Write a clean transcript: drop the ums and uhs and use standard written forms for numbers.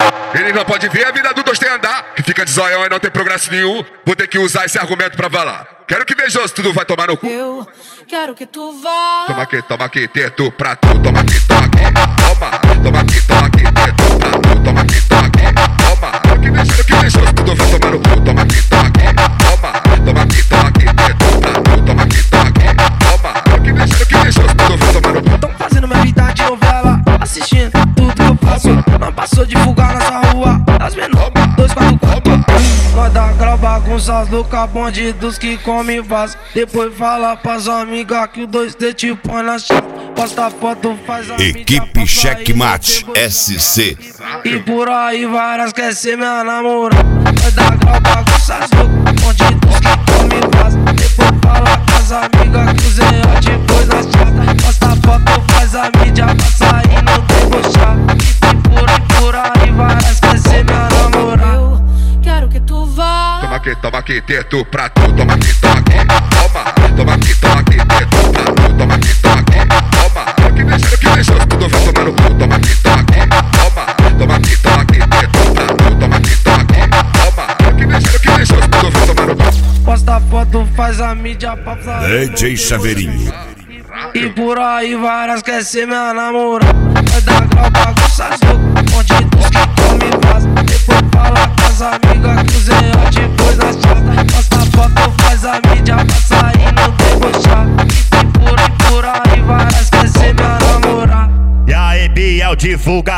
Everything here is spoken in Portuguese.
Ele não pode ver a vida do dois tem andar, que fica de zoião e não tem progresso nenhum. Vou ter que usar esse argumento pra falar. Quero que vejoso, tudo vai tomar no cu. Eu quero que tu vá. Toma aqui, teto pra tu. Toma aqui, toma aqui, teto pra tu. Toma aqui, toma. Quero que vejoso, tudo vai tomar no cu. Toma aqui, toma aqui, teto pra tu. Toma aqui, toma. Quero que vejoso, tudo vai tomar no cu. Tão fazendo minha vida de novela, assistindo tudo que eu faço. Não passou divulgar nessa rua, as menores, 244. Nós dá aquela bagunça, as loucas bandidos que comem vaso. Depois fala pras amigas que o 2D te põe na chave. Posta foto, faz a Equipe Checkmate SC. E por aí várias quer ser minha namorada. Nós dá aquela bagunça, as loucas bandidos que comem vaso. Depois fala pras amigas que o Zé depois na chave. Posta foto, faz a mídia pra sair no debochar. E por aí várias quer ser minha namorada. Eu quero que tu vá. Toma aqui, teto pra tu. Toma aqui, toma. Toma aqui, teto pra tu. Toma aqui, toma. Quero que vejoso, tudo vai tomar no cu. Toma aqui, toma. Toma aqui, teto pra tu. Toma aqui, toma. Quero que vejoso, tudo vai tomar no cu. Posta foto, faz a mídia pra sair. DJ Chaveirinho. E por aí várias quer ser minha namorada. Vai dar aquela bagunça, as loucas bandidos que comem vaso. Depois fala com as amigas que o Zé depois na chata. Posta foto, faz a mídia pra sair no debochar. E por aí várias quer ser minha namorada. E aí, Biel, divulga